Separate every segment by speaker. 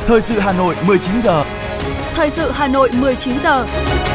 Speaker 1: Thời sự Hà Nội 19 giờ.
Speaker 2: Thời sự Hà Nội 19 giờ.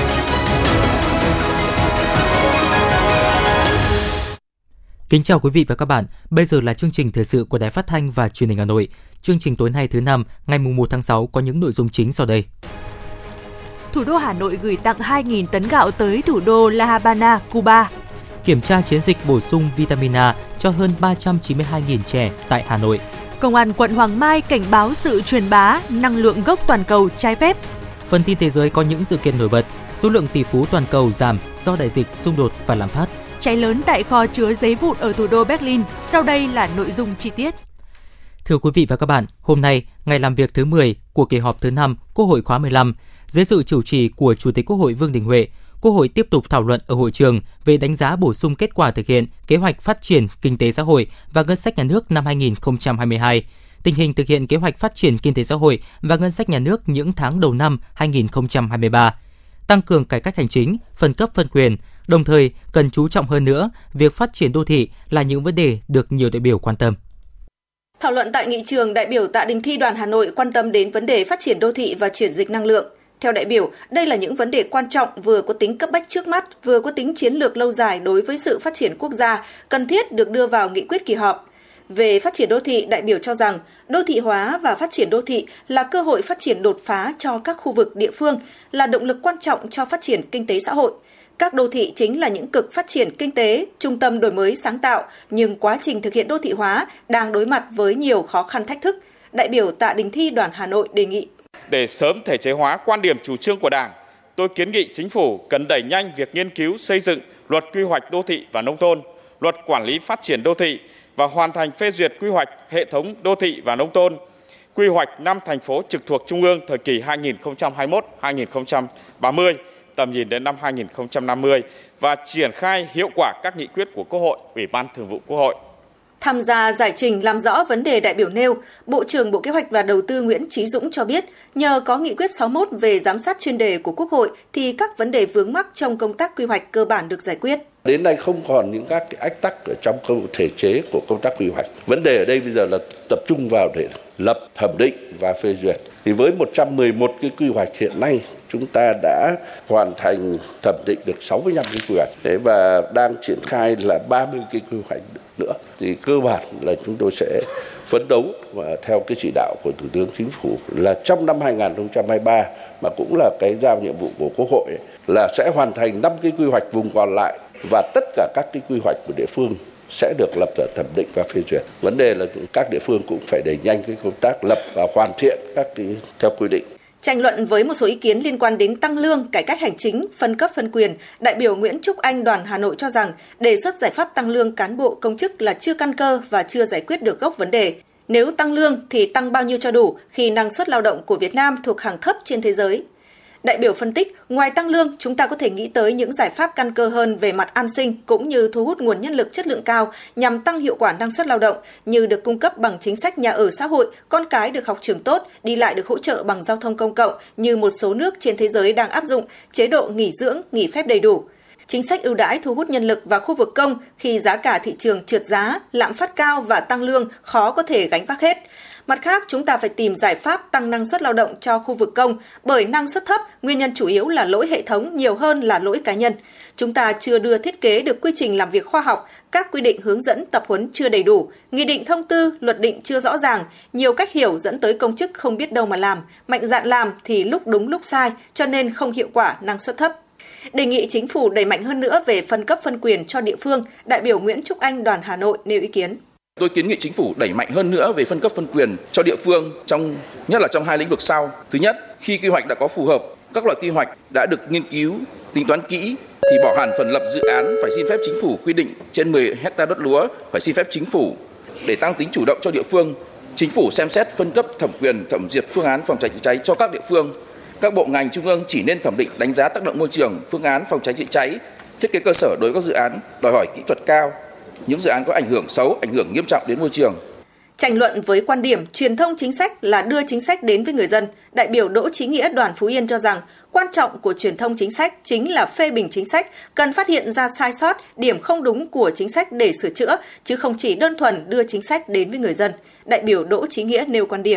Speaker 3: Kính chào quý vị và các bạn. Bây giờ là chương trình thời sự của Đài Phát thanh và Truyền hình Hà Nội. Chương trình tối nay thứ năm, ngày 1 tháng 6 có những nội dung chính sau đây.
Speaker 2: Thủ đô Hà Nội gửi tặng 2.000 tấn gạo tới thủ đô La Habana, Cuba.
Speaker 3: Kiểm tra chiến dịch bổ sung vitamin A cho hơn 392.000 trẻ tại Hà Nội.
Speaker 2: Công an quận Hoàng Mai cảnh báo sự truyền bá năng lượng gốc toàn cầu trái phép.
Speaker 3: Phần tin thế giới có những sự kiện nổi bật, số lượng tỷ phú toàn cầu giảm do đại dịch, xung đột và lạm phát.
Speaker 2: Cháy lớn tại kho chứa giấy vụn ở thủ đô Berlin. Sau đây là nội dung chi tiết.
Speaker 3: Thưa quý vị và các bạn, hôm nay, ngày làm việc thứ 10 của kỳ họp thứ 5 Quốc hội khóa 15, dưới sự chủ trì của Chủ tịch Quốc hội Vương Đình Huệ, Quốc hội tiếp tục thảo luận ở hội trường về đánh giá bổ sung kết quả thực hiện kế hoạch phát triển kinh tế xã hội và ngân sách nhà nước năm 2022, tình hình thực hiện kế hoạch phát triển kinh tế xã hội và ngân sách nhà nước những tháng đầu năm 2023, tăng cường cải cách hành chính, phân cấp phân quyền, đồng thời cần chú trọng hơn nữa việc phát triển đô thị là những vấn đề được nhiều đại biểu quan tâm.
Speaker 4: Thảo luận tại nghị trường, đại biểu Tạ Đình Thi đoàn Hà Nội quan tâm đến vấn đề phát triển đô thị và chuyển dịch năng lượng. Theo đại biểu, đây là những vấn đề quan trọng vừa có tính cấp bách trước mắt, vừa có tính chiến lược lâu dài đối với sự phát triển quốc gia, cần thiết được đưa vào nghị quyết kỳ họp. Về phát triển đô thị, đại biểu cho rằng đô thị hóa và phát triển đô thị là cơ hội phát triển đột phá cho các khu vực địa phương, là động lực quan trọng cho phát triển kinh tế xã hội. Các đô thị chính là những cực phát triển kinh tế, trung tâm đổi mới sáng tạo, nhưng quá trình thực hiện đô thị hóa đang đối mặt với nhiều khó khăn thách thức. Đại biểu Tạ Đình Thi đoàn Hà Nội đề nghị.
Speaker 5: Để sớm thể chế hóa quan điểm chủ trương của Đảng, tôi kiến nghị Chính phủ cần đẩy nhanh việc nghiên cứu xây dựng luật quy hoạch đô thị và nông thôn, luật quản lý phát triển đô thị và hoàn thành phê duyệt quy hoạch hệ thống đô thị và nông thôn, quy hoạch 5 thành phố trực thuộc Trung ương thời kỳ 2021-2030, tầm nhìn đến năm 2050 và triển khai hiệu quả các nghị quyết của Quốc hội, Ủy ban Thường vụ Quốc hội.
Speaker 4: Tham gia giải trình làm rõ vấn đề đại biểu nêu, Bộ trưởng Bộ Kế hoạch và Đầu tư Nguyễn Chí Dũng cho biết, nhờ có nghị quyết 61 về giám sát chuyên đề của Quốc hội thì các vấn đề vướng mắc trong công tác quy hoạch cơ bản được giải quyết.
Speaker 6: Đến nay không còn những các cái ách tắc ở trong thể chế của công tác quy hoạch. Vấn đề ở đây bây giờ là tập trung vào để lập, thẩm định và phê duyệt. Thì với 111 cái quy hoạch hiện nay, chúng ta đã hoàn thành thẩm định được 65 cái quy hoạch. Và đang triển khai là 30 cái quy hoạch nữa. Thì cơ bản là chúng tôi sẽ phấn đấu và theo cái chỉ đạo của Thủ tướng Chính phủ là trong năm 2023 mà cũng là cái giao nhiệm vụ của Quốc hội là sẽ hoàn thành 5 cái quy hoạch vùng còn lại và tất cả các cái quy hoạch của địa phương sẽ được lập và thẩm định và phê duyệt. Vấn đề là các địa phương cũng phải đẩy nhanh cái công tác lập và hoàn thiện các cái theo quy định.
Speaker 4: Tranh luận với một số ý kiến liên quan đến tăng lương, cải cách hành chính, phân cấp phân quyền, đại biểu Nguyễn Trúc Anh đoàn Hà Nội cho rằng đề xuất giải pháp tăng lương cán bộ công chức là chưa căn cơ và chưa giải quyết được gốc vấn đề. Nếu tăng lương thì tăng bao nhiêu cho đủ khi năng suất lao động của Việt Nam thuộc hàng thấp trên thế giới. Đại biểu phân tích, ngoài tăng lương, chúng ta có thể nghĩ tới những giải pháp căn cơ hơn về mặt an sinh cũng như thu hút nguồn nhân lực chất lượng cao nhằm tăng hiệu quả năng suất lao động như được cung cấp bằng chính sách nhà ở xã hội, con cái được học trường tốt, đi lại được hỗ trợ bằng giao thông công cộng như một số nước trên thế giới đang áp dụng, chế độ nghỉ dưỡng, nghỉ phép đầy đủ. Chính sách ưu đãi thu hút nhân lực vào khu vực công khi giá cả thị trường trượt giá, lạm phát cao và tăng lương khó có thể gánh vác hết. Mặt khác, chúng ta phải tìm giải pháp tăng năng suất lao động cho khu vực công, bởi năng suất thấp, nguyên nhân chủ yếu là lỗi hệ thống nhiều hơn là lỗi cá nhân. Chúng ta chưa đưa thiết kế được quy trình làm việc khoa học, các quy định hướng dẫn tập huấn chưa đầy đủ, nghị định thông tư, luật định chưa rõ ràng, nhiều cách hiểu dẫn tới công chức không biết đâu mà làm, mạnh dạn làm thì lúc đúng lúc sai, cho nên không hiệu quả, năng suất thấp. Đề nghị Chính phủ đẩy mạnh hơn nữa về phân cấp phân quyền cho địa phương, đại biểu Nguyễn Trúc Anh đoàn Hà Nội nêu ý kiến.
Speaker 7: Tôi kiến nghị Chính phủ đẩy mạnh hơn nữa về phân cấp phân quyền cho địa phương nhất là trong hai lĩnh vực sau. Thứ nhất, khi quy hoạch đã có phù hợp, các loại quy hoạch đã được nghiên cứu, tính toán kỹ thì bỏ hẳn phần lập dự án phải xin phép Chính phủ quy định trên 10 hecta đất lúa phải xin phép Chính phủ. Để tăng tính chủ động cho địa phương, Chính phủ xem xét phân cấp thẩm quyền thẩm duyệt phương án phòng cháy chữa cháy cho các địa phương. Các bộ ngành trung ương chỉ nên thẩm định đánh giá tác động môi trường, phương án phòng cháy chữa cháy, thiết kế cơ sở đối với các dự án đòi hỏi kỹ thuật cao. Những dự án có ảnh hưởng xấu, ảnh hưởng nghiêm trọng đến môi trường.
Speaker 4: Tranh luận với quan điểm truyền thông chính sách là đưa chính sách đến với người dân, đại biểu Đỗ Chí Nghĩa đoàn Phú Yên cho rằng quan trọng của truyền thông chính sách chính là phê bình chính sách, cần phát hiện ra sai sót, điểm không đúng của chính sách để sửa chữa, chứ không chỉ đơn thuần đưa chính sách đến với người dân. Đại biểu Đỗ Chí Nghĩa nêu quan điểm.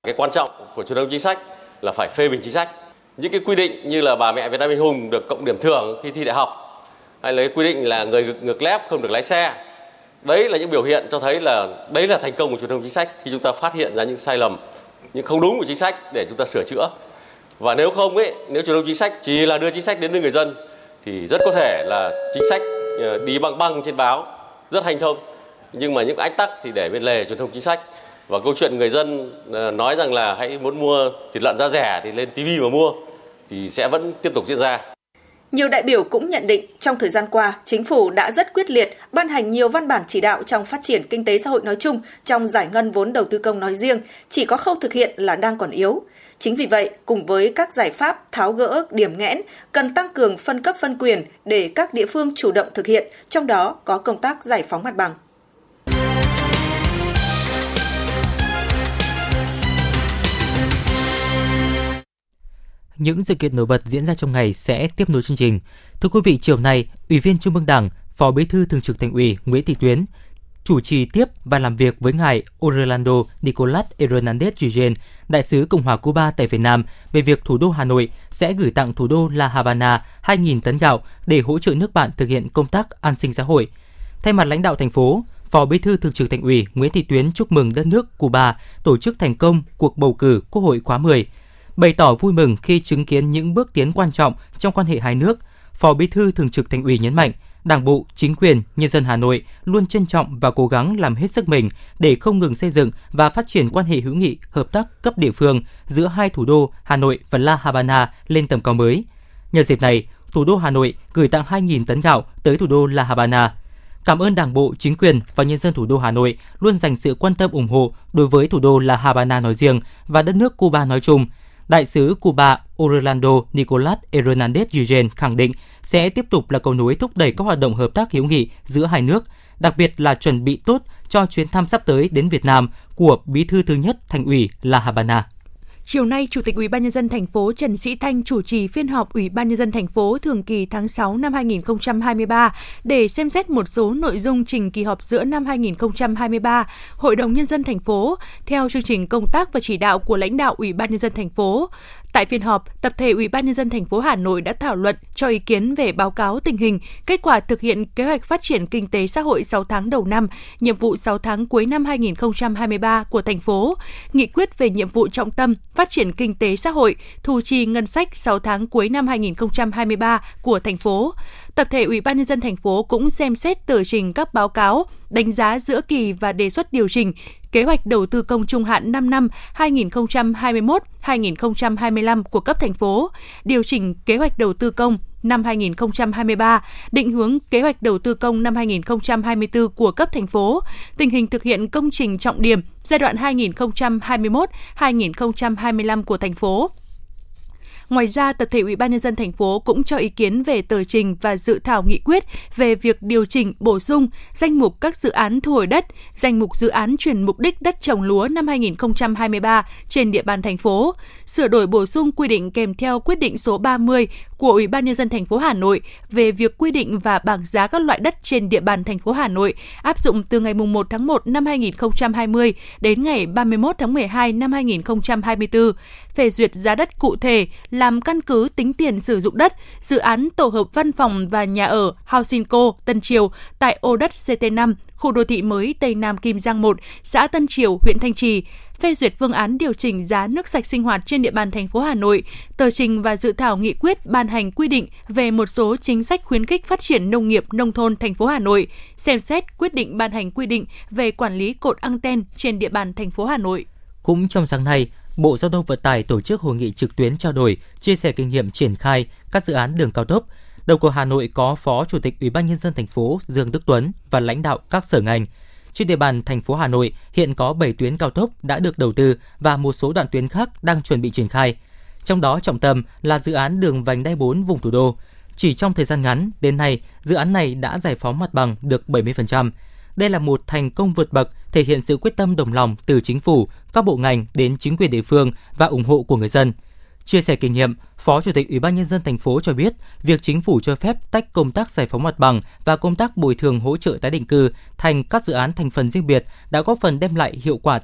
Speaker 8: Cái quan trọng của truyền thông chính sách là phải phê bình chính sách. Những cái quy định như là bà mẹ Việt Nam anh hùng được cộng điểm thưởng khi thi đại học, hay là cái quy định là người ngực lép không được lái xe. Đấy là những biểu hiện cho thấy là đấy là thành công của truyền thông chính sách khi chúng ta phát hiện ra những sai lầm, những không đúng của chính sách để chúng ta sửa chữa. Và nếu không nếu truyền thông chính sách chỉ là đưa chính sách đến với người dân thì rất có thể là chính sách đi băng trên báo rất hanh thông, nhưng mà những ách tắc thì để bên lề truyền thông chính sách. Và câu chuyện người dân nói rằng là hãy muốn mua thịt lợn giá rẻ thì lên TV mà mua thì sẽ vẫn tiếp tục diễn ra.
Speaker 4: Nhiều đại biểu cũng nhận định trong thời gian qua, Chính phủ đã rất quyết liệt ban hành nhiều văn bản chỉ đạo trong phát triển kinh tế xã hội nói chung, trong giải ngân vốn đầu tư công nói riêng, chỉ có khâu thực hiện là đang còn yếu. Chính vì vậy, cùng với các giải pháp tháo gỡ điểm nghẽn, cần tăng cường phân cấp phân quyền để các địa phương chủ động thực hiện, trong đó có công tác giải phóng mặt bằng.
Speaker 3: Những sự kiện nổi bật diễn ra trong ngày sẽ tiếp nối chương trình. Thưa quý vị, chiều nay, Ủy viên Trung ương Đảng, Phó Bí thư Thường trực Thành ủy Nguyễn Thị Tuyến chủ trì tiếp và làm việc với ngài Orlando Nicolas Hernández Guillén, đại sứ Cộng hòa Cuba tại Việt Nam, về việc thủ đô Hà Nội sẽ gửi tặng thủ đô La Habana 2.000 tấn gạo để hỗ trợ nước bạn thực hiện công tác an sinh xã hội. Thay mặt lãnh đạo thành phố, Phó Bí thư Thường trực Thành ủy Nguyễn Thị Tuyến chúc mừng đất nước Cuba tổ chức thành công cuộc bầu cử Quốc hội khóa 10. Bày tỏ vui mừng khi chứng kiến những bước tiến quan trọng trong quan hệ hai nước, Phó Bí thư Thường trực Thành ủy nhấn mạnh, Đảng bộ, chính quyền, nhân dân Hà Nội luôn trân trọng và cố gắng làm hết sức mình để không ngừng xây dựng và phát triển quan hệ hữu nghị, hợp tác cấp địa phương giữa hai thủ đô Hà Nội và La Habana lên tầm cao mới. Nhân dịp này, thủ đô Hà Nội gửi tặng 2.000 tấn gạo tới thủ đô La Habana. Cảm ơn Đảng bộ, chính quyền và nhân dân thủ đô Hà Nội luôn dành sự quan tâm ủng hộ đối với thủ đô La Habana nói riêng và đất nước Cuba nói chung. Đại sứ Cuba Orlando Nicolas Hernández Guillén khẳng định sẽ tiếp tục là cầu nối thúc đẩy các hoạt động hợp tác hữu nghị giữa hai nước, đặc biệt là chuẩn bị tốt cho chuyến thăm sắp tới đến Việt Nam của Bí thư thứ nhất Thành ủy La Habana.
Speaker 2: Chiều nay, Chủ tịch Ủy ban nhân dân thành phố Trần Sĩ Thanh chủ trì phiên họp Ủy ban nhân dân thành phố thường kỳ tháng 6 năm 2023 để xem xét một số nội dung trình kỳ họp giữa năm 2023 Hội đồng nhân dân thành phố theo chương trình công tác và chỉ đạo của lãnh đạo Ủy ban nhân dân thành phố. Tại phiên họp, tập thể Ủy ban nhân dân thành phố Hà Nội đã thảo luận cho ý kiến về báo cáo tình hình, kết quả thực hiện kế hoạch phát triển kinh tế xã hội 6 tháng đầu năm, nhiệm vụ 6 tháng cuối năm 2023 của thành phố, nghị quyết về nhiệm vụ trọng tâm phát triển kinh tế xã hội, thu chi ngân sách 6 tháng cuối năm 2023 của thành phố. Tập thể Ủy ban nhân dân thành phố cũng xem xét tờ trình các báo cáo, đánh giá giữa kỳ và đề xuất điều chỉnh kế hoạch đầu tư công trung hạn 5 năm 2021-2025 của cấp thành phố, điều chỉnh kế hoạch đầu tư công năm 2023, định hướng kế hoạch đầu tư công năm 2024 của cấp thành phố, tình hình thực hiện công trình trọng điểm giai đoạn 2021-2025 của thành phố. Ngoài ra, tập thể Ủy ban nhân dân thành phố cũng cho ý kiến về tờ trình và dự thảo nghị quyết về việc điều chỉnh, bổ sung danh mục các dự án thu hồi đất, danh mục dự án chuyển mục đích đất trồng lúa năm 2023 trên địa bàn thành phố, sửa đổi bổ sung quy định kèm theo quyết định số 30 của Ủy ban nhân dân thành phố Hà Nội về việc quy định và bảng giá các loại đất trên địa bàn thành phố Hà Nội áp dụng từ ngày 1 tháng 1 năm 2020 đến ngày 31 tháng 12 năm 2024, phê duyệt giá đất cụ thể làm căn cứ tính tiền sử dụng đất, dự án tổ hợp văn phòng và nhà ở Housinco Tân Triều tại ô đất CT5, khu đô thị mới Tây Nam Kim Giang 1, xã Tân Triều, huyện Thanh Trì, phê duyệt phương án điều chỉnh giá nước sạch sinh hoạt trên địa bàn thành phố Hà Nội, tờ trình và dự thảo nghị quyết ban hành quy định về một số chính sách khuyến khích phát triển nông nghiệp nông thôn thành phố Hà Nội, xem xét quyết định ban hành quy định về quản lý cột anten trên địa bàn thành phố Hà Nội.
Speaker 3: Cũng trong sáng nay, Bộ Giao thông Vận tải tổ chức hội nghị trực tuyến trao đổi, chia sẻ kinh nghiệm triển khai các dự án đường cao tốc. Đầu cầu Hà Nội có Phó Chủ tịch Ủy ban nhân dân thành phố Dương Đức Tuấn và lãnh đạo các sở ngành. Trên địa bàn thành phố Hà Nội hiện có 7 tuyến cao tốc đã được đầu tư và một số đoạn tuyến khác đang chuẩn bị triển khai. Trong đó trọng tâm là dự án đường vành đai 4 vùng thủ đô. Chỉ trong thời gian ngắn, đến nay, dự án này đã giải phóng mặt bằng được 70%. Đây là một thành công vượt bậc, thể hiện sự quyết tâm đồng lòng từ chính phủ, các bộ ngành đến chính quyền địa phương và ủng hộ của người dân. Chia sẻ kinh nghiệm, Phó Chủ tịch Ủy ban nhân dân thành phố cho biết, việc chính phủ cho phép tách công tác giải phóng mặt bằng và công tác bồi thường hỗ trợ tái định cư thành các dự án thành phần riêng biệt đã góp phần đem lại hiệu quả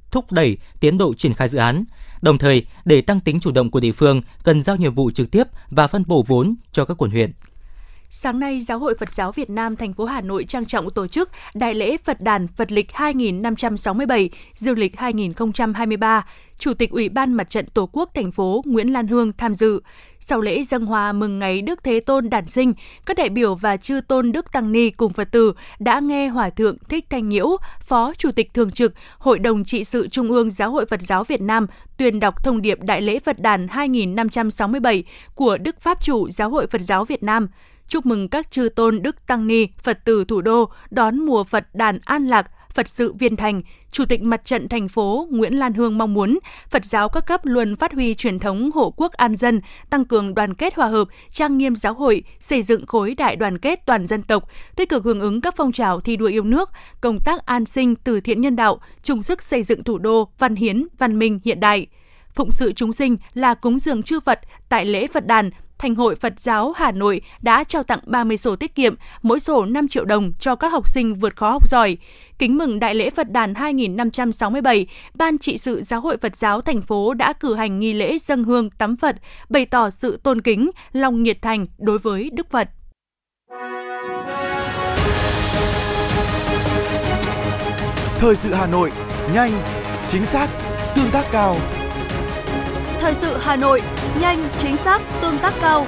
Speaker 3: thúc đẩy tiến độ triển khai dự án. Đồng thời, để tăng tính chủ động của địa phương, cần giao nhiệm vụ trực tiếp và phân bổ vốn cho các quận huyện.
Speaker 2: Sáng nay, Giáo hội Phật giáo Việt Nam thành phố Hà Nội trang trọng tổ chức Đại lễ Phật đàn Phật lịch 2567, Dương lịch 2023. Chủ tịch Ủy ban Mặt trận Tổ quốc thành phố Nguyễn Lan Hương tham dự. Sau lễ dâng hoa mừng ngày Đức Thế Tôn đản sinh, các đại biểu và chư tôn Đức Tăng Ni cùng Phật tử đã nghe Hòa thượng Thích Thanh Nhiễu, Phó Chủ tịch Thường trực Hội đồng Trị sự Trung ương Giáo hội Phật giáo Việt Nam tuyên đọc thông điệp Đại lễ Phật đàn 2567 của Đức Pháp chủ Giáo hội Phật giáo Việt Nam. Chúc mừng các chư tôn Đức Tăng Ni, Phật tử thủ đô đón mùa Phật đàn an lạc, Phật sự viên thành. Chủ tịch Mặt trận thành phố Nguyễn Lan Hương mong muốn Phật giáo các cấp luôn phát huy truyền thống hộ quốc an dân, tăng cường đoàn kết hòa hợp, trang nghiêm giáo hội, xây dựng khối đại đoàn kết toàn dân tộc, tích cực hưởng ứng các phong trào thi đua yêu nước, công tác an sinh, từ thiện nhân đạo, chung sức xây dựng thủ đô văn hiến, văn minh hiện đại. Phụng sự chúng sinh là cúng dường chư Phật tại lễ Phật đàn. Thành hội Phật giáo Hà Nội đã trao tặng 30 sổ tiết kiệm, mỗi sổ 5 triệu đồng cho các học sinh vượt khó học giỏi. Kính mừng Đại lễ Phật đàn 2567, Ban trị sự Giáo hội Phật giáo thành phố đã cử hành nghi lễ dâng hương tắm Phật, bày tỏ sự tôn kính, lòng nhiệt thành đối với Đức Phật.
Speaker 1: Thời sự Hà Nội, nhanh, chính xác, tương tác cao.
Speaker 9: Thời sự Hà Nội, nhanh, chính xác, tương tác cao.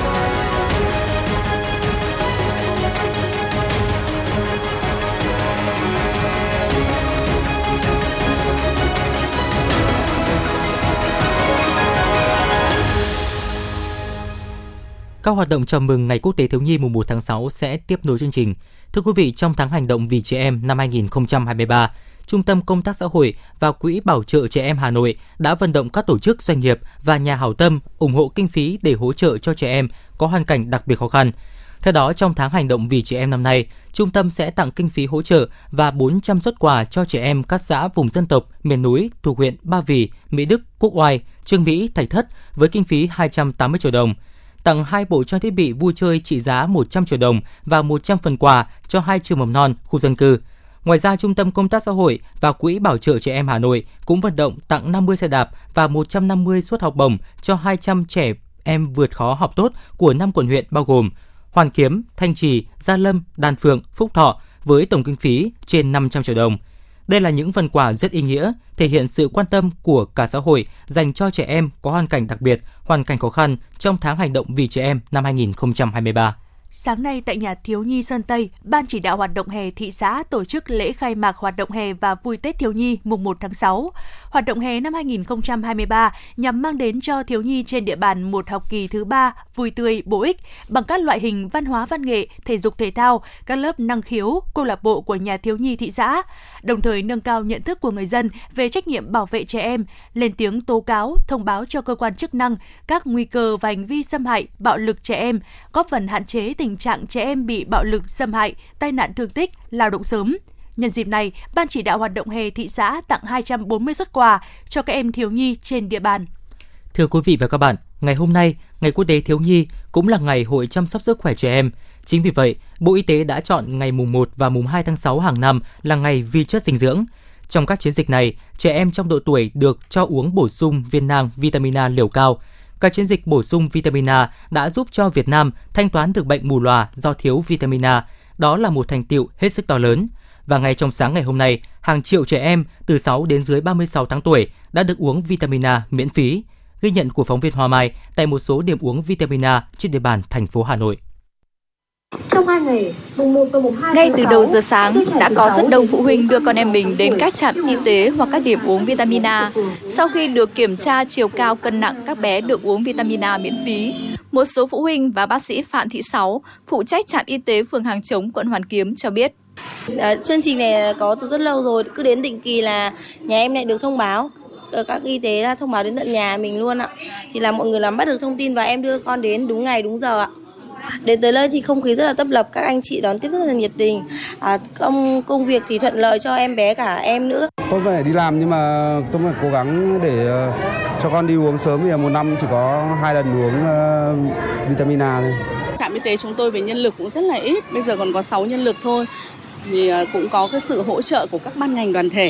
Speaker 3: Các hoạt động chào mừng Ngày Quốc tế Thiếu nhi mùng 1 tháng 6 sẽ tiếp nối chương trình. Thưa quý vị, trong tháng hành động vì trẻ em năm 2023, Trung tâm Công tác Xã hội và Quỹ Bảo trợ Trẻ Em Hà Nội đã vận động các tổ chức, doanh nghiệp và nhà hảo tâm ủng hộ kinh phí để hỗ trợ cho trẻ em có hoàn cảnh đặc biệt khó khăn. Theo đó, trong tháng hành động vì trẻ em năm nay, Trung tâm sẽ tặng kinh phí hỗ trợ và 400 suất quà cho trẻ em các xã vùng dân tộc, miền núi thuộc huyện Ba Vì, Mỹ Đức, Quốc Oai, Chương Mỹ, Thạch Thất với kinh phí 280 triệu đồng. Tặng 2 bộ trang thiết bị vui chơi trị giá 100 triệu đồng và 100 phần quà cho 2 trường mầm non, khu dân cư. Ngoài ra, Trung tâm Công tác Xã hội và Quỹ Bảo trợ Trẻ Em Hà Nội cũng vận động tặng 50 xe đạp và 150 suất học bổng cho 200 trẻ em vượt khó học tốt của 5 quận huyện bao gồm Hoàn Kiếm, Thanh Trì, Gia Lâm, Đan Phượng, Phúc Thọ với tổng kinh phí trên 500 triệu đồng. Đây là những phần quà rất ý nghĩa, thể hiện sự quan tâm của cả xã hội dành cho trẻ em có hoàn cảnh đặc biệt, hoàn cảnh khó khăn trong tháng hành động vì trẻ em năm 2023.
Speaker 2: Sáng nay tại nhà thiếu nhi Sơn Tây, Ban chỉ đạo hoạt động hè thị xã tổ chức lễ khai mạc hoạt động hè và vui Tết thiếu nhi mùng 1 tháng 6. Hoạt động hè năm 2023 nhằm mang đến cho thiếu nhi trên địa bàn một học kỳ thứ 3 vui tươi, bổ ích bằng các loại hình văn hóa văn nghệ, thể dục thể thao, các lớp năng khiếu, câu lạc bộ của nhà thiếu nhi thị xã, đồng thời nâng cao nhận thức của người dân về trách nhiệm bảo vệ trẻ em, lên tiếng tố cáo, thông báo cho cơ quan chức năng các nguy cơ và hành vi xâm hại, bạo lực trẻ em, góp phần hạn chế tình trạng trẻ em bị bạo lực, xâm hại, tai nạn thương tích, lao động sớm. Nhân dịp này, Ban chỉ đạo hoạt động hè thị xã tặng 240 suất quà cho các em thiếu nhi trên địa bàn.
Speaker 3: Thưa quý vị và các bạn, ngày hôm nay, Ngày Quốc tế Thiếu nhi cũng là ngày hội chăm sóc sức khỏe trẻ em. Chính vì vậy, Bộ Y tế đã chọn ngày mùng 1 và mùng 2 tháng 6 hàng năm là ngày vi chất dinh dưỡng. Trong các chiến dịch này, trẻ em trong độ tuổi được cho uống bổ sung viên nang vitamin A liều cao. Các chiến dịch bổ sung vitamin A đã giúp cho Việt Nam thanh toán được bệnh mù lòa do thiếu vitamin A. Đó là một thành tựu hết sức to lớn. Và ngay trong sáng ngày hôm nay, hàng triệu trẻ em từ 6 đến dưới 36 tháng tuổi đã được uống vitamin A miễn phí. Ghi nhận của phóng viên Hoa Mai tại một số điểm uống vitamin A trên địa bàn thành phố Hà Nội.
Speaker 10: Trong 2 ngày, mùng 1 và mùng 2 ngay từ đầu giờ sáng đã có rất đông phụ huynh đưa con em mình đến các trạm y tế hoặc các điểm uống vitamin A. Sau khi được kiểm tra chiều cao cân nặng, các bé được uống vitamin A miễn phí. Một số phụ huynh và bác sĩ Phạm Thị Sáu, phụ trách trạm y tế phường Hàng Chống, quận Hoàn Kiếm cho biết.
Speaker 11: Chương trình này có từ rất lâu rồi, cứ đến định kỳ là nhà em lại được thông báo. Các y tế là thông báo đến tận nhà mình luôn ạ. Thì là mọi người làm bắt được thông tin và em đưa con đến đúng ngày đúng giờ ạ. Đến tới nơi thì không khí rất là tấp lập, các anh chị đón tiếp rất là nhiệt tình. Công việc thì thuận lợi cho em bé cả em nữa.
Speaker 12: Tôi phải đi làm nhưng mà tôi phải cố gắng để cho con đi uống sớm, vì một năm chỉ có 2 lần uống vitamin A thôi.
Speaker 13: Trạm y tế chúng tôi về nhân lực cũng rất là ít, bây giờ còn có 6 nhân lực thôi. Thì cũng có cái sự hỗ trợ của các ban ngành đoàn thể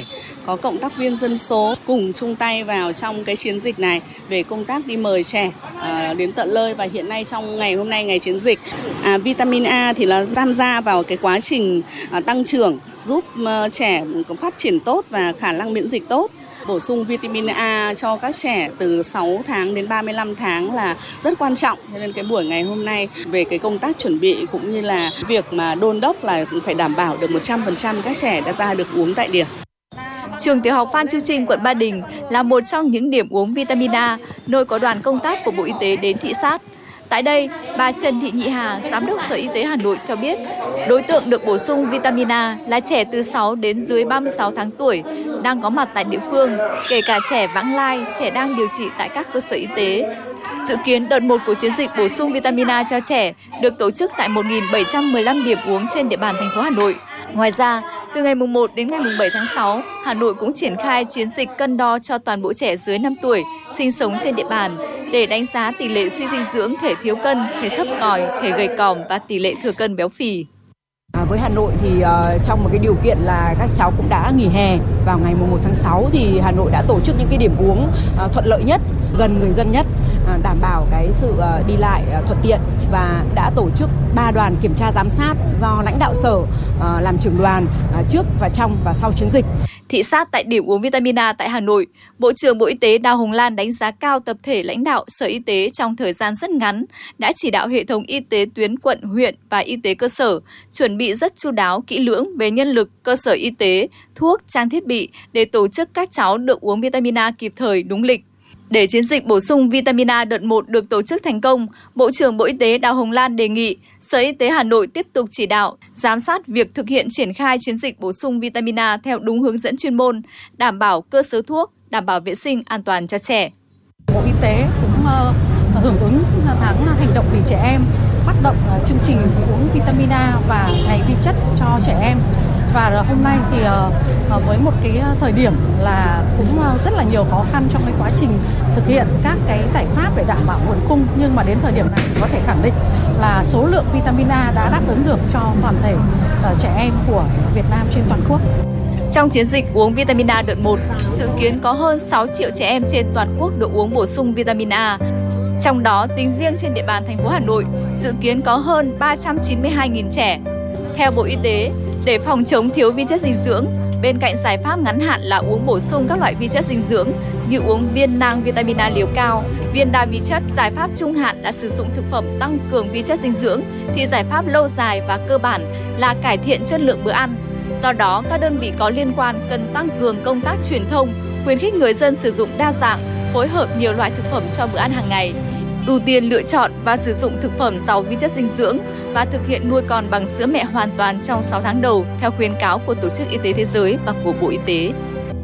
Speaker 13: có cộng tác viên dân số cùng chung tay vào trong cái chiến dịch này về công tác đi mời trẻ đến tận nơi. Và hiện nay trong ngày hôm nay, ngày chiến dịch, vitamin A thì là tham gia vào cái quá trình tăng trưởng, giúp trẻ phát triển tốt và khả năng miễn dịch tốt. Bổ sung vitamin A cho các trẻ từ 6 tháng đến 35 tháng là rất quan trọng. Cho nên cái buổi ngày hôm nay về cái công tác chuẩn bị cũng như là việc mà đôn đốc là phải đảm bảo được 100% các trẻ đã ra được uống tại điểm.
Speaker 10: Trường Tiểu học Phan Chu Trinh, quận Ba Đình là một trong những điểm uống vitamin A, nơi có đoàn công tác của Bộ Y tế đến thị sát. Tại đây, bà Trần Thị Nhị Hà, Giám đốc Sở Y tế Hà Nội cho biết, đối tượng được bổ sung vitamin A là trẻ từ 6 đến dưới 36 tháng tuổi đang có mặt tại địa phương, kể cả trẻ vãng lai, trẻ đang điều trị tại các cơ sở y tế. Dự kiến đợt 1 của chiến dịch bổ sung vitamin A cho trẻ được tổ chức tại 1.715 điểm uống trên địa bàn thành phố Hà Nội. Ngoài ra, từ ngày 1 đến ngày 7 tháng 6, Hà Nội cũng triển khai chiến dịch cân đo cho toàn bộ trẻ dưới 5 tuổi sinh sống trên địa bàn để đánh giá tỷ lệ suy dinh dưỡng, thể thiếu cân, thể thấp còi, thể gầy còm và tỷ lệ thừa cân béo phì.
Speaker 14: Với Hà Nội thì trong một cái điều kiện là các cháu cũng đã nghỉ hè, vào ngày 1 tháng 6 thì Hà Nội đã tổ chức những cái điểm uống thuận lợi nhất, gần người dân nhất, đảm bảo cái sự đi lại thuận tiện, và đã tổ chức 3 đoàn kiểm tra giám sát do lãnh đạo sở làm trưởng đoàn trước và trong và sau chiến dịch.
Speaker 10: Thị sát tại điểm uống vitamin A tại Hà Nội, Bộ trưởng Bộ Y tế Đào Hồng Lan đánh giá cao tập thể lãnh đạo Sở Y tế trong thời gian rất ngắn đã chỉ đạo hệ thống y tế tuyến quận, huyện và y tế cơ sở chuẩn bị rất chu đáo, kỹ lưỡng về nhân lực, cơ sở y tế, thuốc, trang thiết bị để tổ chức các cháu được uống vitamin A kịp thời, đúng lịch. Để chiến dịch bổ sung vitamin A đợt 1 được tổ chức thành công, Bộ trưởng Bộ Y tế Đào Hồng Lan đề nghị Sở Y tế Hà Nội tiếp tục chỉ đạo, giám sát việc thực hiện triển khai chiến dịch bổ sung vitamin A theo đúng hướng dẫn chuyên môn, đảm bảo cơ số thuốc, đảm bảo vệ sinh an toàn cho trẻ.
Speaker 15: Bộ Y tế cũng hưởng ứng tháng hành động vì trẻ em, phát động chương trình uống vitamin A và ngày vi chất cho trẻ em. Và hôm nay thì với một cái thời điểm là cũng rất là nhiều khó khăn trong cái quá trình thực hiện các cái giải pháp để đảm bảo nguồn cung, nhưng mà đến thời điểm này thì có thể khẳng định là số lượng vitamin A đã đáp ứng được cho toàn thể trẻ em của Việt Nam trên toàn quốc.
Speaker 10: Trong chiến dịch uống vitamin A đợt 1, dự kiến có hơn 6 triệu trẻ em trên toàn quốc được uống bổ sung vitamin A. Trong đó, tính riêng trên địa bàn thành phố Hà Nội, dự kiến có hơn 392.000 trẻ. Theo Bộ Y tế, để phòng chống thiếu vi chất dinh dưỡng, bên cạnh giải pháp ngắn hạn là uống bổ sung các loại vi chất dinh dưỡng như uống viên nang vitamin A liều cao, viên đa vi chất, giải pháp trung hạn là sử dụng thực phẩm tăng cường vi chất dinh dưỡng, thì giải pháp lâu dài và cơ bản là cải thiện chất lượng bữa ăn. Do đó, các đơn vị có liên quan cần tăng cường công tác truyền thông, khuyến khích người dân sử dụng đa dạng, phối hợp nhiều loại thực phẩm cho bữa ăn hàng ngày, ưu tiên lựa chọn và sử dụng thực phẩm giàu vi chất dinh dưỡng và thực hiện nuôi con bằng sữa mẹ hoàn toàn trong 6 tháng đầu theo khuyến cáo của Tổ chức Y tế Thế giới và của Bộ Y tế.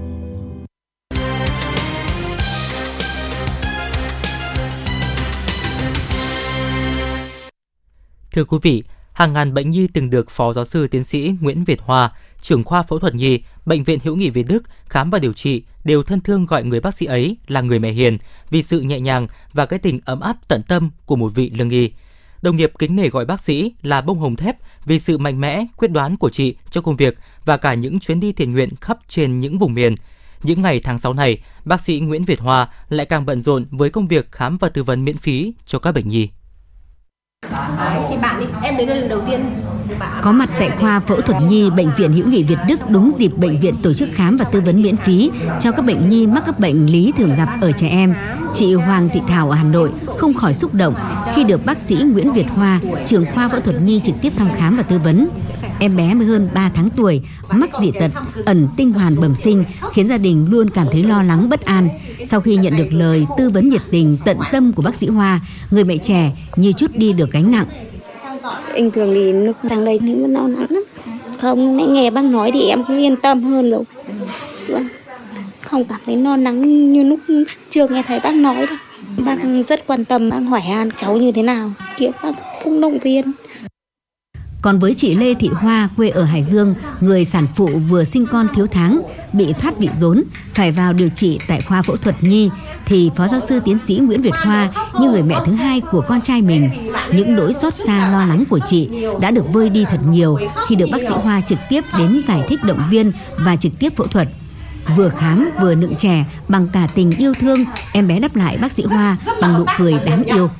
Speaker 3: Thưa quý vị, hàng ngàn bệnh nhi từng được Phó Giáo sư Tiến sĩ Nguyễn Việt Hoa, trưởng khoa phẫu thuật nhi, Bệnh viện Hữu nghị Việt Đức khám và điều trị đều thân thương gọi người bác sĩ ấy là người mẹ hiền vì sự nhẹ nhàng và cái tình ấm áp tận tâm của một vị lương y. Đồng nghiệp kính nể gọi bác sĩ là bông hồng thép vì sự mạnh mẽ, quyết đoán của chị trong công việc và cả những chuyến đi thiện nguyện khắp trên những vùng miền. Những ngày tháng 6 này, bác sĩ Nguyễn Việt Hoa lại càng bận rộn với công việc khám và tư vấn miễn phí cho các bệnh nhi.
Speaker 16: Thì bạn em đến đây lần đầu tiên. Có mặt tại khoa phẫu thuật nhi Bệnh viện Hữu nghị Việt Đức đúng dịp bệnh viện tổ chức khám và tư vấn miễn phí cho các bệnh nhi mắc các bệnh lý thường gặp ở trẻ em, chị Hoàng Thị Thảo ở Hà Nội không khỏi xúc động khi được bác sĩ Nguyễn Việt Hoa, trưởng khoa phẫu thuật nhi trực tiếp thăm khám và tư vấn. Em bé mới hơn 3 tháng tuổi, mắc dị tật ẩn tinh hoàn bẩm sinh khiến gia đình luôn cảm thấy lo lắng bất an. Sau khi nhận được lời tư vấn nhiệt tình tận tâm của bác sĩ Hoa, người mẹ trẻ như chút đi được gánh nặng.
Speaker 17: Bình thường thì lúc sang đây thì vẫn lo lắng lắm. Không, nghe bác nói thì em cũng yên tâm hơn rồi. Không cảm thấy lo lắng như lúc chưa nghe thấy bác nói đâu. Bác rất quan tâm, bác hỏi han cháu như thế nào, kiểu bác cũng động viên.
Speaker 16: Còn với chị Lê Thị Hoa quê ở Hải Dương, người sản phụ vừa sinh con thiếu tháng, bị thoát vị rốn, phải vào điều trị tại khoa phẫu thuật nhi, thì Phó Giáo sư Tiến sĩ Nguyễn Việt Hoa như người mẹ thứ hai của con trai mình. Những nỗi xót xa lo lắng của chị đã được vơi đi thật nhiều khi được bác sĩ Hoa trực tiếp đến giải thích động viên và trực tiếp phẫu thuật. Vừa khám vừa nựng chè bằng cả tình yêu thương, em bé đáp lại bác sĩ Hoa bằng nụ cười đáng yêu.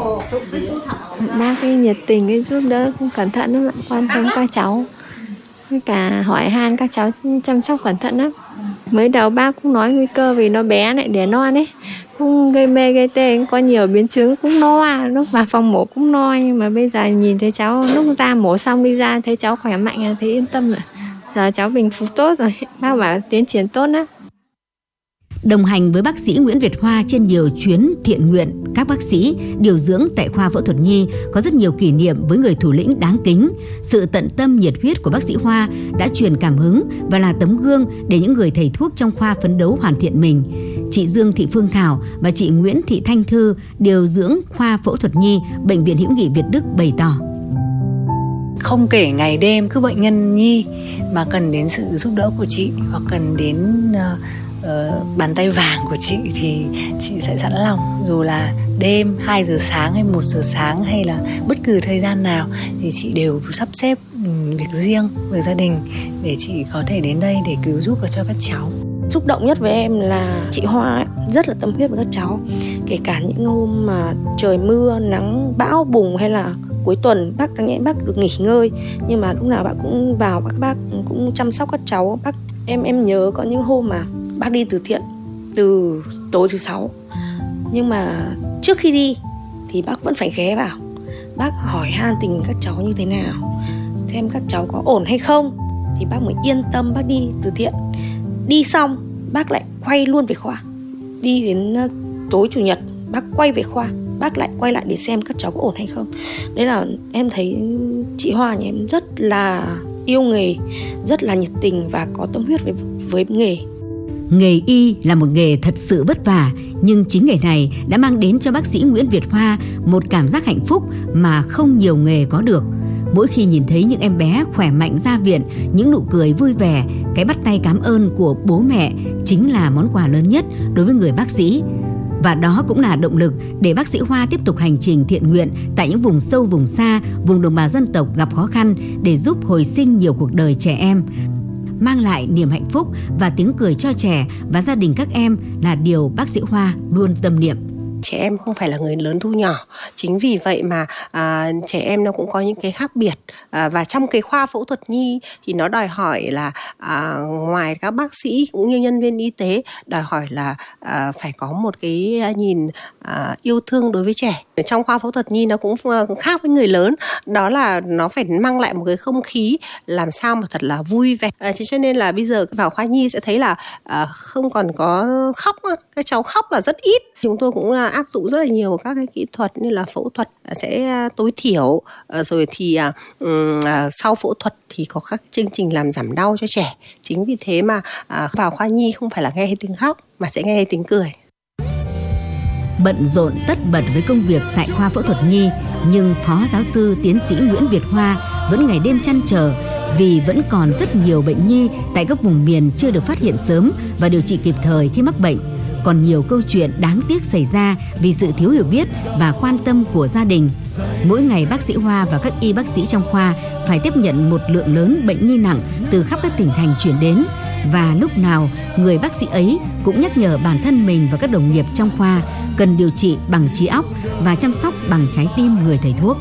Speaker 18: Bác ấy nhiệt tình, ấy giúp đỡ, cũng cẩn thận lắm, quan tâm các cháu. Cả hỏi han các cháu chăm sóc cẩn thận lắm. Mới đầu bác cũng nói nguy cơ vì nó bé lại đẻ non ấy, cũng gây mê gây tê, có nhiều biến chứng, cũng no, lúc vào phòng mổ cũng no. Nhưng mà bây giờ nhìn thấy cháu lúc ra mổ xong đi ra thấy cháu khỏe mạnh, thấy yên tâm rồi. Giờ cháu bình phục tốt rồi, bác bảo tiến triển tốt lắm.
Speaker 16: Đồng hành với bác sĩ Nguyễn Việt Hoa trên nhiều chuyến thiện nguyện, các bác sĩ điều dưỡng tại khoa phẫu thuật nhi có rất nhiều kỷ niệm với người thủ lĩnh đáng kính. Sự tận tâm nhiệt huyết của bác sĩ Hoa đã truyền cảm hứng và là tấm gương để những người thầy thuốc trong khoa phấn đấu hoàn thiện mình. Chị Dương Thị Phương Thảo và chị Nguyễn Thị Thanh Thư, điều dưỡng khoa phẫu thuật nhi, Bệnh viện Hữu nghị Việt Đức bày tỏ.
Speaker 19: Không kể ngày đêm cứ bệnh nhân nhi mà cần đến sự giúp đỡ của chị hoặc cần đến bàn tay vàng của chị thì chị sẽ sẵn lòng, dù là đêm 2 giờ sáng hay 1 giờ sáng hay là bất cứ thời gian nào thì chị đều sắp xếp việc riêng với gia đình để chị có thể đến đây để cứu giúp được cho các cháu.
Speaker 11: Xúc động nhất với em là chị Hoa rất là tâm huyết với các cháu, kể cả những hôm mà trời mưa, nắng, bão bùng hay là cuối tuần bác được nghỉ ngơi, nhưng mà lúc nào bác cũng vào, bác cũng chăm sóc các cháu. Em nhớ có những hôm mà bác đi từ thiện từ tối thứ 6, nhưng mà trước khi đi thì bác vẫn phải ghé vào, bác hỏi han tình hình các cháu như thế nào, xem các cháu có ổn hay không, thì bác mới yên tâm bác đi từ thiện. Đi xong bác lại quay luôn về khoa, đi đến tối chủ nhật bác quay về khoa, bác lại quay lại để xem các cháu có ổn hay không. Đấy là em thấy chị Hoa nhà em rất là yêu nghề, rất là nhiệt tình và có tâm huyết với nghề.
Speaker 16: Nghề y là một nghề thật sự vất vả, nhưng chính nghề này đã mang đến cho bác sĩ Nguyễn Việt Hoa một cảm giác hạnh phúc mà không nhiều nghề có được. Mỗi khi nhìn thấy những em bé khỏe mạnh ra viện, những nụ cười vui vẻ, cái bắt tay cảm ơn của bố mẹ chính là món quà lớn nhất đối với người bác sĩ. Và đó cũng là động lực để bác sĩ Hoa tiếp tục hành trình thiện nguyện tại những vùng sâu, vùng xa, vùng đồng bào dân tộc gặp khó khăn để giúp hồi sinh nhiều cuộc đời trẻ em. Mang lại niềm hạnh phúc và tiếng cười cho trẻ và gia đình các em là điều bác sĩ Hoa luôn tâm niệm.
Speaker 20: Trẻ em không phải là người lớn thu nhỏ, chính vì vậy mà trẻ em nó cũng có những cái khác biệt, và trong cái khoa phẫu thuật nhi thì nó đòi hỏi là ngoài các bác sĩ cũng như nhân viên y tế đòi hỏi là phải có một cái nhìn yêu thương đối với trẻ. Trong khoa phẫu thuật nhi nó cũng khác với người lớn, đó là nó phải mang lại một cái không khí làm sao mà thật là vui vẻ. Thế cho nên là bây giờ vào khoa nhi sẽ thấy là không còn có khóc, các cháu khóc là rất ít. Chúng tôi cũng áp dụng rất là nhiều các cái kỹ thuật như là phẫu thuật sẽ tối thiểu, rồi thì sau phẫu thuật thì có các chương trình làm giảm đau cho trẻ. Chính vì thế mà vào khoa nhi không phải là nghe tiếng khóc mà sẽ nghe tiếng cười.
Speaker 16: Bận rộn tất bật với công việc tại khoa phẫu thuật nhi, nhưng Phó Giáo sư Tiến sĩ Nguyễn Việt Hoa vẫn ngày đêm trăn trở vì vẫn còn rất nhiều bệnh nhi tại các vùng miền chưa được phát hiện sớm và điều trị kịp thời khi mắc bệnh. Còn nhiều câu chuyện đáng tiếc xảy ra vì sự thiếu hiểu biết và quan tâm của gia đình. Mỗi ngày bác sĩ Hoa và các y bác sĩ trong khoa phải tiếp nhận một lượng lớn bệnh nhi nặng từ khắp các tỉnh thành chuyển đến. Và lúc nào người bác sĩ ấy cũng nhắc nhở bản thân mình và các đồng nghiệp trong khoa cần điều trị bằng trí óc và chăm sóc bằng trái tim người thầy thuốc.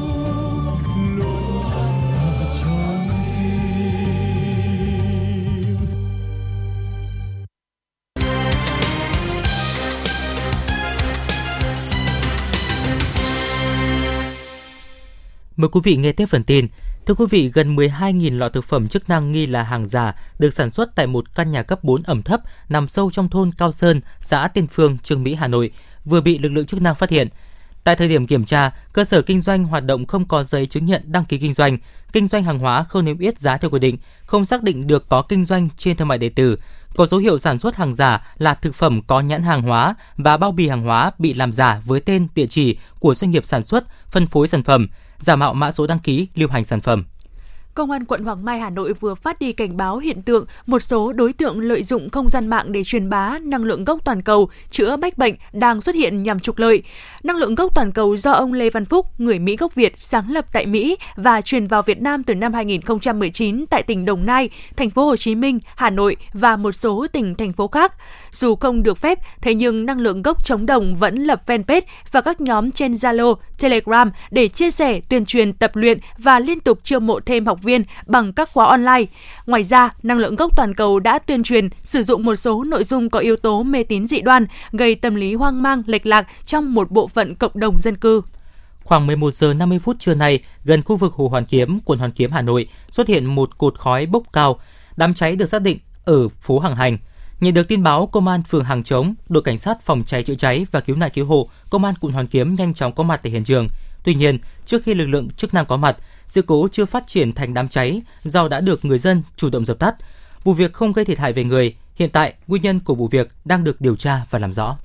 Speaker 3: Mời quý vị nghe tiếp phần tin. Thưa quý vị, gần 12.000 lọ thực phẩm chức năng nghi là hàng giả được sản xuất tại một căn nhà cấp 4 ẩm thấp nằm sâu trong thôn Cao Sơn, xã Tiên Phương, Chương Mỹ, Hà Nội, vừa bị lực lượng chức năng phát hiện. Tại thời điểm kiểm tra, cơ sở kinh doanh hoạt động không có giấy chứng nhận đăng ký kinh doanh hàng hóa không niêm yết giá theo quy định, không xác định được có kinh doanh trên thương mại điện tử, có dấu hiệu sản xuất hàng giả là thực phẩm có nhãn hàng hóa và bao bì hàng hóa bị làm giả với tên, địa chỉ của doanh nghiệp sản xuất, phân phối sản phẩm, giả mạo mã số đăng ký lưu hành sản phẩm.
Speaker 2: Công an quận Hoàng Mai, Hà Nội vừa phát đi cảnh báo hiện tượng một số đối tượng lợi dụng không gian mạng để truyền bá năng lượng gốc toàn cầu chữa bách bệnh đang xuất hiện nhằm trục lợi. Năng lượng gốc toàn cầu do ông Lê Văn Phúc, người Mỹ gốc Việt, sáng lập tại Mỹ và truyền vào Việt Nam từ năm 2019 tại tỉnh Đồng Nai, thành phố Hồ Chí Minh, Hà Nội và một số tỉnh, thành phố khác. Dù không được phép, thế nhưng năng lượng gốc chống đồng vẫn lập fanpage và các nhóm trên Zalo, Telegram để chia sẻ, tuyên truyền, tập luyện và liên tục chiêu mộ thêm học viên bằng các khóa online. Ngoài ra, năng lượng gốc toàn cầu đã tuyên truyền sử dụng một số nội dung có yếu tố mê tín dị đoan, gây tâm lý hoang mang, lệch lạc trong một bộ phận cộng đồng dân cư.
Speaker 3: Khoảng 11 giờ 50 phút trưa nay, gần khu vực Hồ Hoàn Kiếm, quận Hoàn Kiếm, Hà Nội, xuất hiện một cột khói bốc cao. Đám cháy được xác định ở phố Hàng Hành. Nhận được tin báo, Công an phường Hàng Trống, đội cảnh sát phòng cháy chữa cháy và cứu nạn cứu hộ, Công an quận Hoàn Kiếm nhanh chóng có mặt tại hiện trường. Tuy nhiên, trước khi lực lượng chức năng có mặt, sự cố chưa phát triển thành đám cháy do đã được người dân chủ động dập tắt. Vụ việc không gây thiệt hại về người. Hiện tại, nguyên nhân của vụ việc đang được điều tra và làm rõ.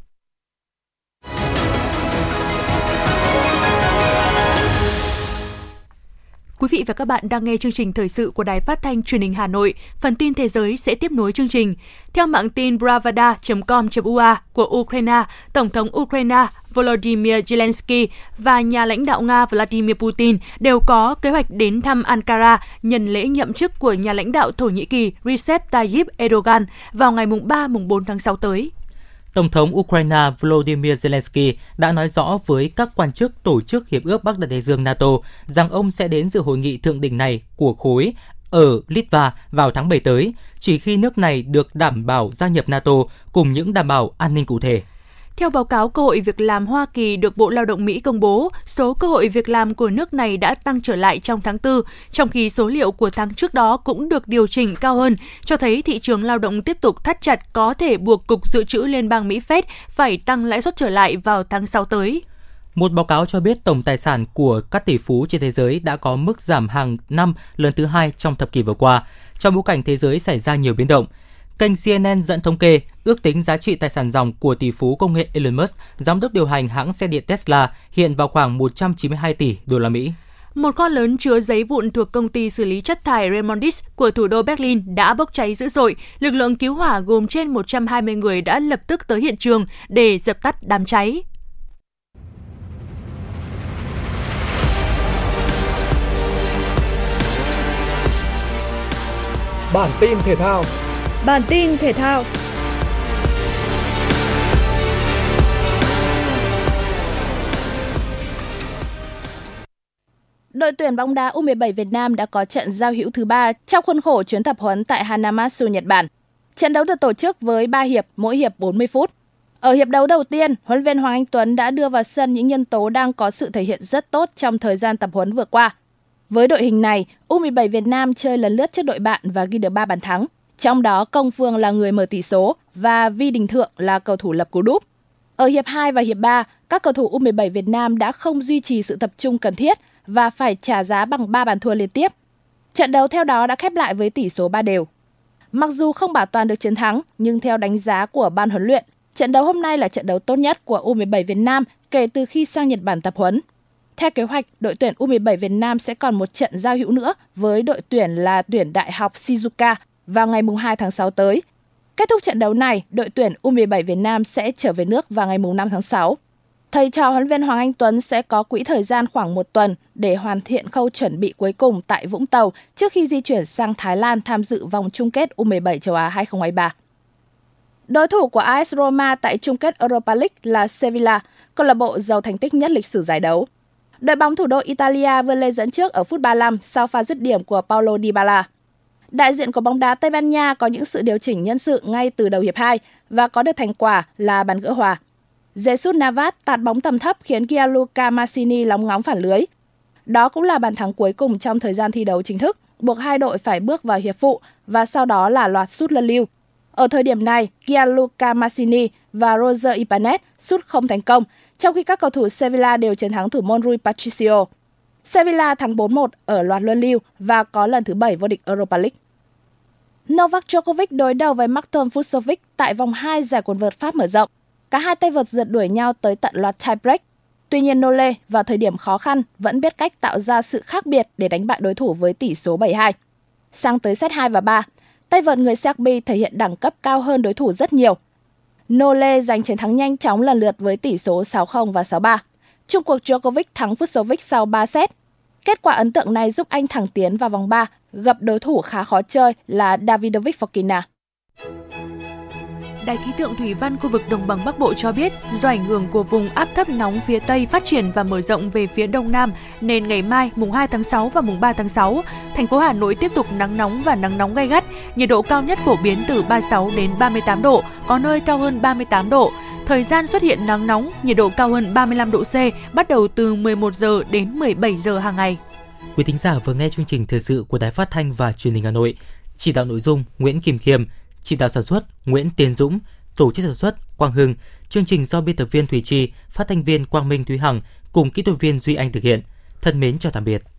Speaker 2: Quý vị và các bạn đang nghe chương trình thời sự của Đài Phát thanh Truyền hình Hà Nội. Phần tin thế giới sẽ tiếp nối chương trình. Theo mạng tin Pravda.com.ua của Ukraine, Tổng thống Ukraine Volodymyr Zelensky và nhà lãnh đạo Nga Vladimir Putin đều có kế hoạch đến thăm Ankara nhân lễ nhậm chức của nhà lãnh đạo Thổ Nhĩ Kỳ Recep Tayyip Erdogan vào ngày 3-4 tháng 6 tới.
Speaker 3: Tổng thống Ukraine Volodymyr Zelensky đã nói rõ với các quan chức tổ chức Hiệp ước Bắc Đại Tây Dương NATO rằng ông sẽ đến dự hội nghị thượng đỉnh này của khối ở Litva vào tháng 7 tới, chỉ khi nước này được đảm bảo gia nhập NATO cùng những đảm bảo an ninh cụ thể.
Speaker 2: Theo báo cáo cơ hội việc làm Hoa Kỳ được Bộ Lao động Mỹ công bố, số cơ hội việc làm của nước này đã tăng trở lại trong tháng 4, trong khi số liệu của tháng trước đó cũng được điều chỉnh cao hơn, cho thấy thị trường lao động tiếp tục thắt chặt, có thể buộc Cục Dự trữ Liên bang Mỹ Fed phải tăng lãi suất trở lại vào tháng 6 tới.
Speaker 3: Một báo cáo cho biết tổng tài sản của các tỷ phú trên thế giới đã có mức giảm hàng năm lần thứ 2 trong thập kỷ vừa qua, trong bối cảnh thế giới xảy ra nhiều biến động. Kênh CNN dẫn thống kê, ước tính giá trị tài sản ròng của tỷ phú công nghệ Elon Musk, giám đốc điều hành hãng xe điện Tesla, hiện vào khoảng 192 tỷ đô la Mỹ.
Speaker 2: Một kho lớn chứa giấy vụn thuộc công ty xử lý chất thải Remondis của thủ đô Berlin đã bốc cháy dữ dội. Lực lượng cứu hỏa gồm trên 120 người đã lập tức tới hiện trường để dập tắt đám cháy.
Speaker 1: Bản tin thể thao.
Speaker 21: Đội tuyển bóng đá U17 Việt Nam đã có trận giao hữu thứ 3 trong khuôn khổ chuyến tập huấn tại Hanamatsu, Nhật Bản. Trận đấu được tổ chức với 3 hiệp, mỗi hiệp 40 phút. Ở hiệp đấu đầu tiên, huấn luyện viên Hoàng Anh Tuấn đã đưa vào sân những nhân tố đang có sự thể hiện rất tốt trong thời gian tập huấn vừa qua. Với đội hình này, U17 Việt Nam chơi lần lượt trước đội bạn và ghi được 3 bàn thắng. Trong đó, Công Phương là người mở tỷ số và Vi Đình Thượng là cầu thủ lập cú đúp. Ở hiệp 2 và hiệp 3, các cầu thủ U17 Việt Nam đã không duy trì sự tập trung cần thiết và phải trả giá bằng 3 bàn thua liên tiếp. Trận đấu theo đó đã khép lại với tỷ số 3 đều. Mặc dù không bảo toàn được chiến thắng, nhưng theo đánh giá của ban huấn luyện, trận đấu hôm nay là trận đấu tốt nhất của U17 Việt Nam kể từ khi sang Nhật Bản tập huấn. Theo kế hoạch, đội tuyển U17 Việt Nam sẽ còn một trận giao hữu nữa với đội tuyển là tuyển Đại học Shizuoka vào ngày 2 tháng 6 tới. Kết thúc trận đấu này, đội tuyển U17 Việt Nam sẽ trở về nước vào ngày 5 tháng 6. Thầy trò huấn luyện viên Hoàng Anh Tuấn sẽ có quỹ thời gian khoảng 1 tuần để hoàn thiện khâu chuẩn bị cuối cùng tại Vũng Tàu trước khi di chuyển sang Thái Lan tham dự vòng chung kết U17 châu Á 2023. Đối thủ của AS Roma tại chung kết Europa League là Sevilla, câu lạc bộ giàu thành tích nhất lịch sử giải đấu. Đội bóng thủ đô Italia vươn lên dẫn trước ở phút 35 sau pha dứt điểm của Paulo Dybala. Đại diện của bóng đá Tây Ban Nha có những sự điều chỉnh nhân sự ngay từ đầu hiệp 2 và có được thành quả là bàn gỡ hòa. Jesus Navas tạt bóng tầm thấp khiến Gianluca Massini lóng ngóng phản lưới. Đó cũng là bàn thắng cuối cùng trong thời gian thi đấu chính thức, buộc hai đội phải bước vào hiệp phụ và sau đó là loạt sút luân lưu. Ở thời điểm này, Gianluca Massini và Roger Ibanez sút không thành công, trong khi các cầu thủ Sevilla đều chiến thắng thủ môn Rui Patricio. Sevilla thắng 4-1 ở loạt luân lưu và có lần thứ 7 vô địch Europa League. Novak Djokovic đối đầu với Marton Fucsovics tại vòng 2 giải quần vợt Pháp mở rộng. Cả hai tay vợt rượt đuổi nhau tới tận loạt tiebreak. Tuy nhiên Nole vào thời điểm khó khăn vẫn biết cách tạo ra sự khác biệt để đánh bại đối thủ với tỷ số 7-2. Sang tới set 2 và 3, tay vợt người Serbia thể hiện đẳng cấp cao hơn đối thủ rất nhiều. Nole giành chiến thắng nhanh chóng lần lượt với tỷ số 6-0 và 6-3. Chung cuộc Djokovic thắng Fucsovic sau 3 set. Kết quả ấn tượng này giúp anh thẳng tiến vào vòng 3, gặp đối thủ khá khó chơi là Davidovich Fokina.
Speaker 2: Đài khí tượng thủy văn khu vực Đồng bằng Bắc Bộ cho biết, do ảnh hưởng của vùng áp thấp nóng phía Tây phát triển và mở rộng về phía Đông Nam, nên ngày mai mùng 2 tháng 6 và mùng 3 tháng 6, thành phố Hà Nội tiếp tục nắng nóng và nắng nóng gay gắt, nhiệt độ cao nhất phổ biến từ 36 đến 38 độ, có nơi cao hơn 38 độ. Thời gian xuất hiện nắng nóng, nhiệt độ cao hơn 35 độ C, bắt đầu từ 11 giờ đến 17 giờ hàng ngày.
Speaker 3: Quý thính giả vừa nghe chương trình thời sự của Đài Phát thanh và Truyền hình Hà Nội. Chỉ đạo nội dung Nguyễn Kim Khiêm, chỉ đạo sản xuất Nguyễn Tiến Dũng, tổ chức sản xuất Quang Hưng. Chương trình do biên tập viên Thủy Chi, phát thanh viên Quang Minh Thúy Hằng cùng kỹ thuật viên Duy Anh thực hiện. Thân mến chào tạm biệt.